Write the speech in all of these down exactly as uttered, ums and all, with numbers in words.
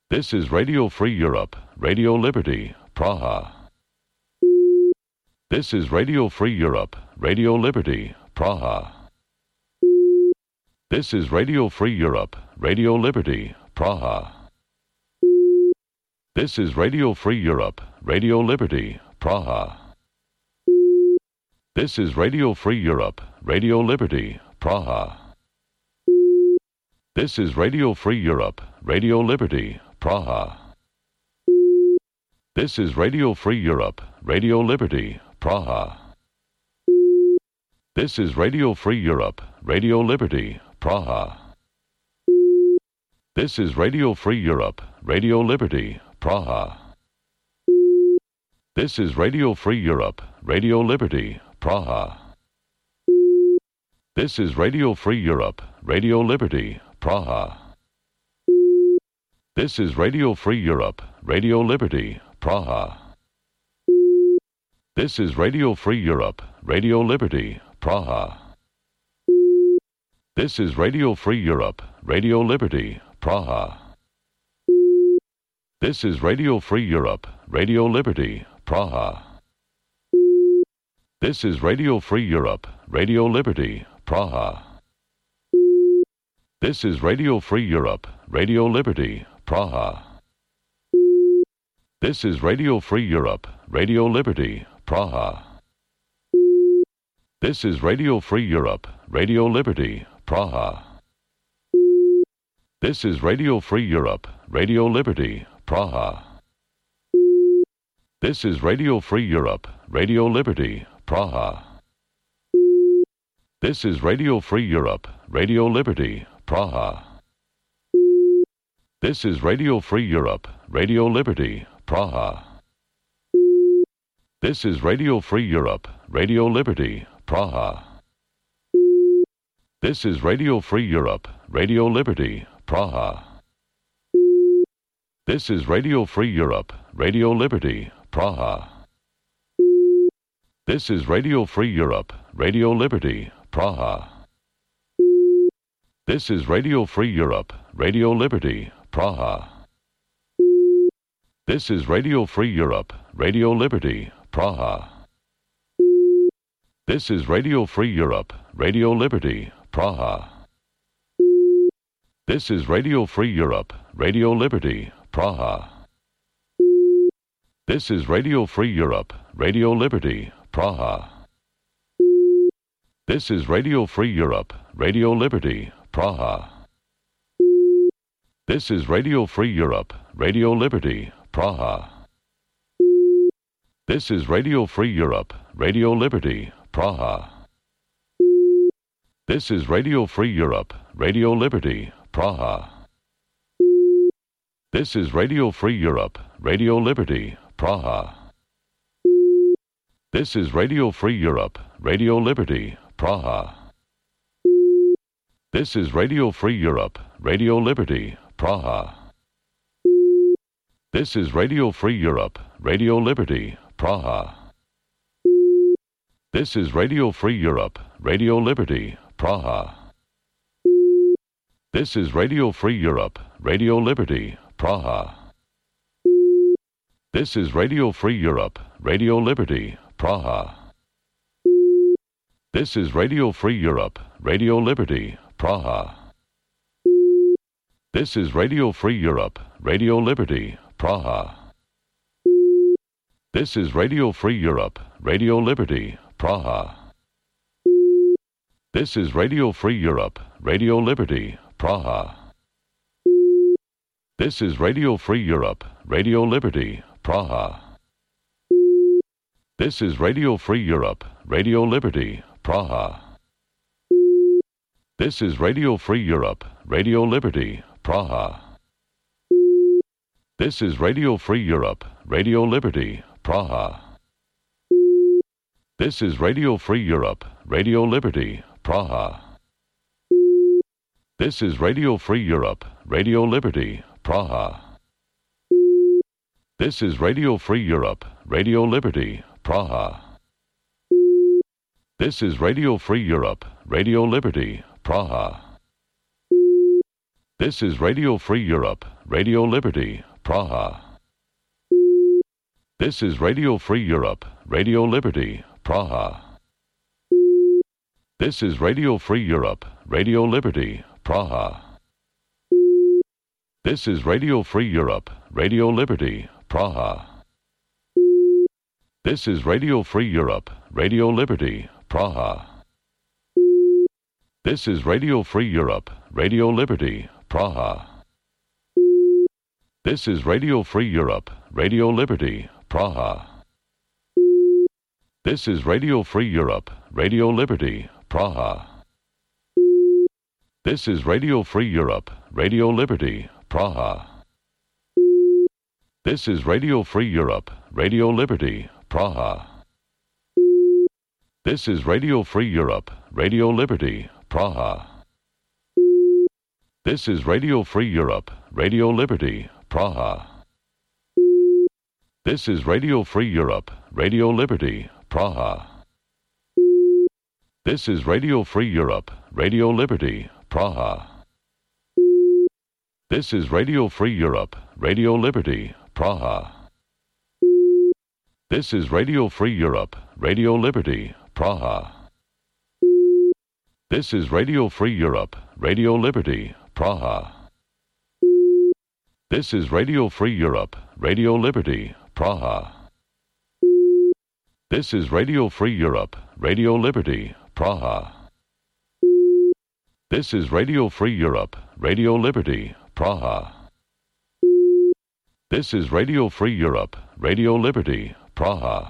This is Radio Free Europe, Radio Liberty, Praha. This is Radio Free Europe, Radio Liberty, Praha. This is Radio Free Europe, Radio Liberty, Praha. This is Radio Free Europe, Radio Liberty, Praha. This is Radio Free Europe, Radio Liberty, Praha. This is Radio Free Europe, Radio Liberty, Praha. This is Radio Free Europe, Radio Liberty, Praha. This is Radio Free Europe, Radio Liberty, Praha. This is Radio Free Europe, Radio Liberty, Praha. This is Radio Free Europe, Radio Liberty, Praha. This is Radio Free Europe, Radio Liberty, Praha. This is Radio Free Europe, Radio Liberty, Praha. This is Radio Free Europe, Radio Liberty, Praha. This is Radio Free Europe, Radio Liberty, Praha. This is Radio Free Europe, Radio Liberty, Praha. This is Radio Free Europe, Radio Liberty, Praha. This is Radio Free Europe, Radio Liberty, Praha. This is Radio Free Europe, Radio Liberty, Praha. This is Radio Free Europe, Radio Liberty, Praha. This is Radio Free Europe, Radio Liberty, Praha. This is Radio Free Europe, Radio Liberty, Praha. This is Radio Free Europe, Radio Liberty, Praha. This is Radio Free Europe, Radio Liberty, Praha. This is Radio Free Europe, Radio Liberty, Praha. This is Radio Free Europe, Radio Liberty, Praha. This is Radio Free Europe, Radio Liberty, Praha. This is Radio Free Europe, Radio Liberty, Praha. This is Radio Free Europe, Radio Liberty, Praha. This is Radio Free Europe, Radio Liberty, Praha. This is Radio Free Europe, Radio Liberty, Praha. This is Radio Free Europe, Radio Liberty, Praha. This is Radio Free Europe, Radio Liberty, Praha. This is Radio Free Europe, Radio Liberty, Praha. This is Radio Free Europe, Radio Liberty, Praha. This is Radio Free Europe, Radio Liberty, Praha. This is Radio Free Europe, Radio Liberty, Praha. This is Radio Free Europe, Radio Liberty, Praha. This is Radio Free Europe, Radio Liberty, Praha. This is Radio Free Europe, Radio Liberty, Praha. This is Radio Free Europe, Radio Liberty, Praha. This is Radio Free Europe, Radio Liberty, Praha. This is Radio Free Europe, Radio Liberty, Praha. This is Radio Free Europe, Radio Liberty, Praha. This is Radio Free Europe, Radio Liberty, Praha. This is Radio Free Europe, Radio Liberty, Praha. This is Radio Free Europe, Radio Liberty, Praha. This is Radio Free Europe, Radio Liberty, Praha. This is Radio Free Europe, Radio Liberty, Praha. This is Radio Free Europe, Radio Liberty, Praha. This is Radio Free Europe, Radio Liberty, Praha. This is Radio Free Europe, Radio Liberty, Praha. This is Radio Free Europe, Radio Liberty, Praha. This is Radio Free Europe, Radio Liberty, Praha. This is Radio Free Europe, Radio Liberty, Praha. This is Radio Free Europe, Radio Liberty, Praha. This is Radio Free Europe, Radio Liberty, Praha. This is Radio Free Europe, Radio Liberty, Praha. This is Radio Free Europe, Radio Liberty, Praha. This is Radio Free Europe, Radio Liberty, Praha. This is Radio Free Europe, Radio Liberty, Praha. This is Radio Free Europe, Radio Liberty, Praha. This is Radio Free Europe, Radio Liberty, Praha. This is Radio Free Europe, Radio Liberty, Praha. This is Radio Free Europe, Radio Liberty, Praha. This is Radio Free Europe, Radio Liberty, Praha. This is Radio Free Europe, Radio Liberty, Praha. This is Radio Free Europe, Radio Liberty, Praha. This is Radio Free Europe, Radio Liberty, Praha. This is Radio Free Europe, Radio Liberty, Praha. This is Radio Free Europe, Radio Liberty, Praha. This is Radio Free Europe, Radio Liberty, Praha. This is Radio Free Europe, Radio Liberty, Praha. This is Radio Free Europe, Radio Liberty, Praha. This is Radio Free Europe, Radio Liberty, Praha. This is Radio Free Europe, Radio Liberty, Praha. This is Radio Free Europe, Radio Liberty, Praha.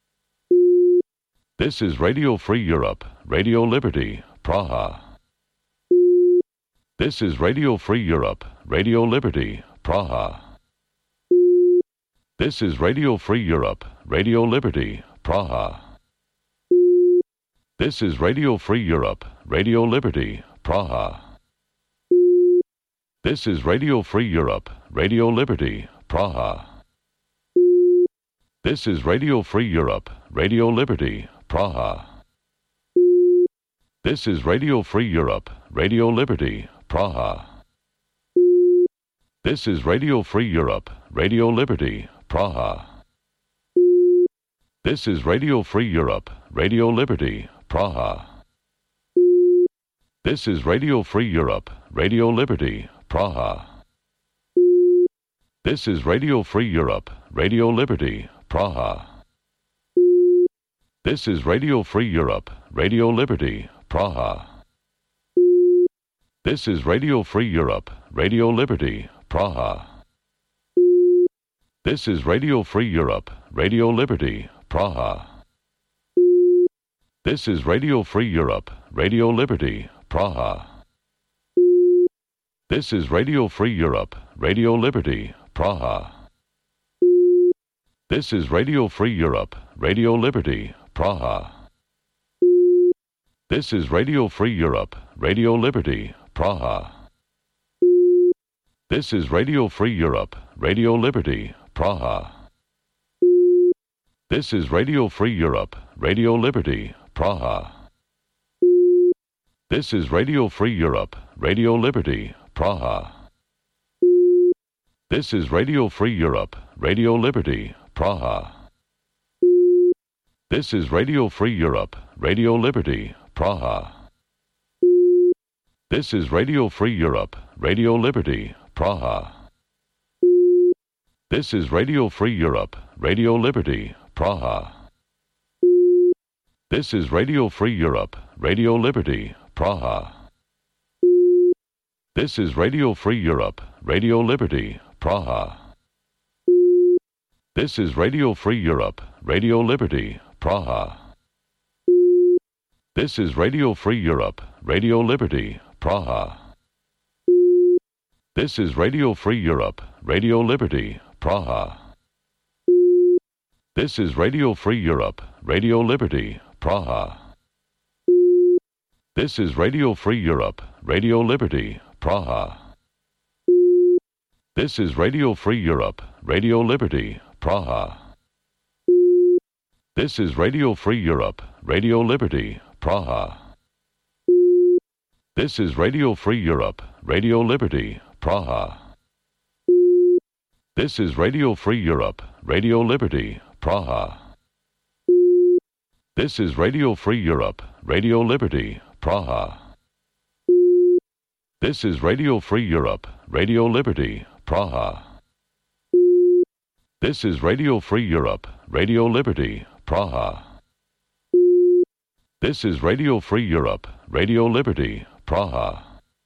This is Radio Free Europe, Radio Liberty, Praha. This is Radio Free Europe, Radio Liberty, Praha. This is Radio Free Europe, Radio Liberty, Praha. This is Radio Free Europe, Radio Liberty, Praha. This is Radio Free Europe, Radio Liberty, Praha. This is Radio Free Europe, Radio Liberty, Praha. This is Radio Free Europe, Radio Liberty, Praha. This is Radio Free Europe, Radio Liberty, Praha. This is Radio Free Europe, Radio Liberty, Praha. This is Radio Free Europe, Radio Liberty, Praha. This is Radio Free Europe, Radio Liberty, Praha. This is Radio Free Europe, Radio Liberty, Praha. This is Radio Free Europe, Radio Liberty, Praha. This is Radio Free Europe, Radio Liberty, Praha. This is Radio Free Europe, Radio Liberty, Praha. This is Radio Free Europe, Radio Liberty, Praha. This is Radio Free Europe, Radio Liberty, Praha. This is Radio Free Europe, Radio Liberty, Praha. This is Radio Free Europe, Radio Liberty, Praha. This is Radio Free Europe, Radio Liberty, Praha. This is Radio Free Europe, Radio Liberty, Praha. This is Radio Free Europe, Radio Liberty, Praha. This is Radio Free Europe, Radio Liberty, Praha. This is Radio Free Europe, Radio Liberty, Praha. This is Radio Free Europe, Radio Liberty, Praha. This is Radio Free Europe, Radio Liberty, Praha. This is Radio Free Europe, Radio Liberty, Praha. This is Radio Free Europe, Radio Liberty, Praha. This is Radio Free Europe, Radio Liberty, Praha. This is Radio Free Europe, Radio Liberty, Praha. This is Radio Free Europe, Radio Liberty, Praha. This is Radio Free Europe, Radio Liberty, Praha. This is Radio Free Europe, Radio Liberty, Praha. This is Radio Free Europe, Radio Liberty, Praha. This is Radio Free Europe, Radio Liberty, Praha. This is Radio Free Europe, Radio Liberty, Praha. This is Radio Free Europe, Radio Liberty, Praha. This is Radio Free Europe, Radio Liberty, Praha. This is Radio Free Europe, Radio Liberty, Praha. This is Radio Free Europe, Radio Liberty, Praha.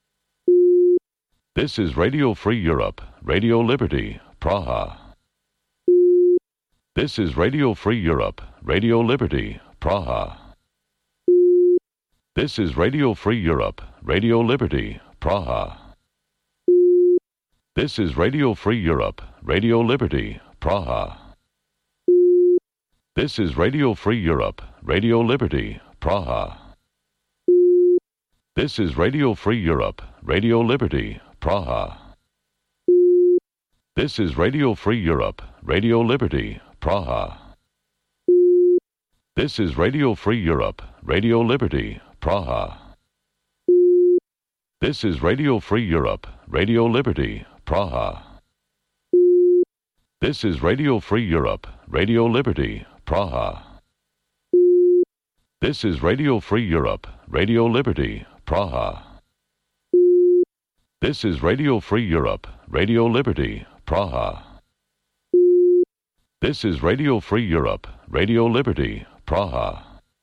This is Radio Free Europe, Radio Liberty, Praha. This is Radio Free Europe, Radio Liberty, Praha. This is Radio Free Europe, Radio Liberty, Praha. This is Radio Free Europe, Radio Liberty, Praha. This is Radio Free Europe, Radio Liberty, Praha. This is Radio Free Europe, Radio Liberty, Praha. This is Radio Free Europe, Radio Liberty, Praha. This is Radio Free Europe, Radio Liberty, Praha. This is Radio Free Europe, Radio Liberty, Praha. This is Radio Free Europe, Radio Liberty, Praha. This is Radio Free Europe, Radio Liberty, Praha. This is Radio Free Europe, Radio Liberty, Praha. This is Radio Free Europe, Radio Liberty, Praha.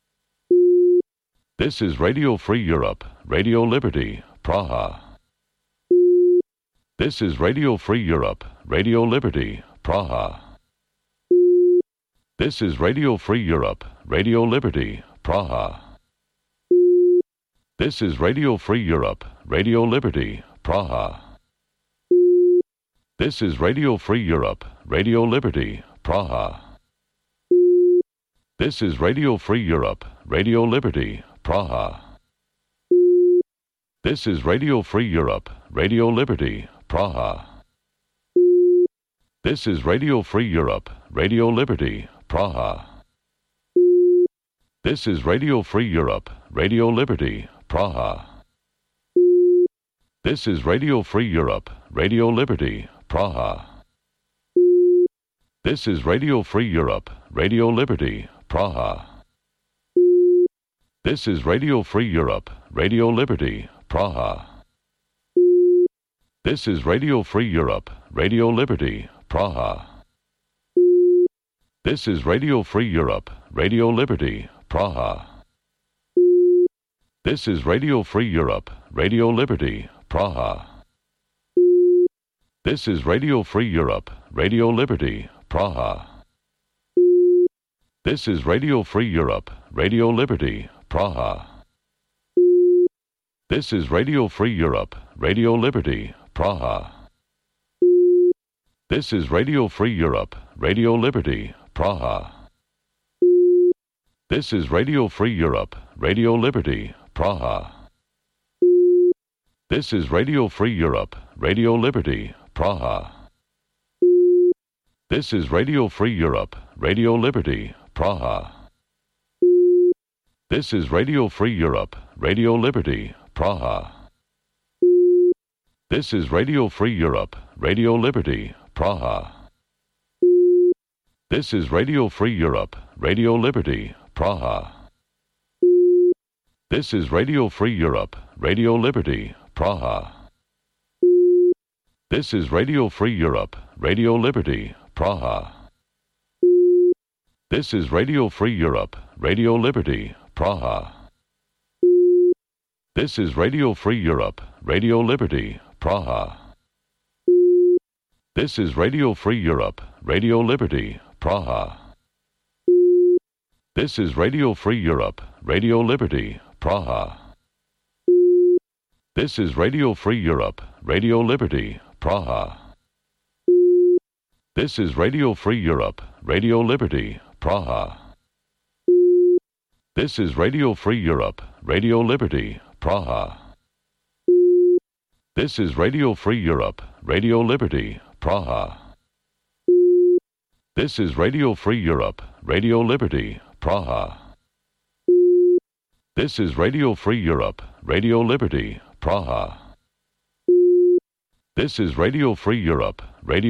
This is Radio Free Europe, Radio Liberty, Praha. This is Radio Free Europe, Radio Liberty, Praha. This is Radio Free Europe, Radio Liberty, Praha. This is Radio Free Europe, Radio Liberty, Praha. This is Radio Free Europe, Radio Liberty, Praha. This is Radio Free Europe, Radio Liberty, Praha. This is Radio Free Europe, Radio Liberty, Praha. This is Radio Free Europe, Radio Liberty, Praha. This is Radio Free Europe, Radio Liberty, Praha. This is Radio Free Europe, Radio Liberty, Praha. This is Radio Free Europe, Radio Liberty, Praha. This is Radio Free Europe, Radio Liberty, Praha. This is Radio Free Europe, Radio Liberty, Praha. This is Radio Free Europe, Radio Liberty, Praha. This is Radio Free Europe, Radio Liberty, Praha. This is Radio Free Europe, Radio Liberty, Praha. This is Radio Free Europe, Radio Liberty, Praha. This is Radio Free Europe, Radio Liberty, Praha. This is Radio Free Europe, Radio Liberty, Praha. This is Radio Free Europe, Radio Liberty, Praha. This is Radio Free Europe, Radio Liberty, Praha. This is Radio Free Europe, Radio Liberty, Praha. This is Radio Free Europe, Radio Liberty, Praha. This is Radio Free Europe, Radio Liberty, Praha. This is Radio Free Europe, Radio Liberty, Praha. This is Radio Free Europe, Radio Liberty, Praha. This is Radio Free Europe, Radio Liberty, Praha. This is Radio Free Europe, Radio Liberty, Praha. This is Radio Free Europe, Radio Liberty, Praha. This is Radio Free Europe, Radio Liberty, Praha. This is Radio Free Europe, Radio Liberty, Praha. This is Radio Free Europe, Radio Liberty, Praha. This is Radio Free Europe, Radio Liberty, Praha. This is Radio Free Europe, Radio Liberty, Praha. This is Radio Free Europe, Radio Liberty, Praha. This is Radio Free Europe, Radio Liberty, Praha. This is Radio Free Europe, Radio Liberty, Praha. This is Radio Free Europe. Radio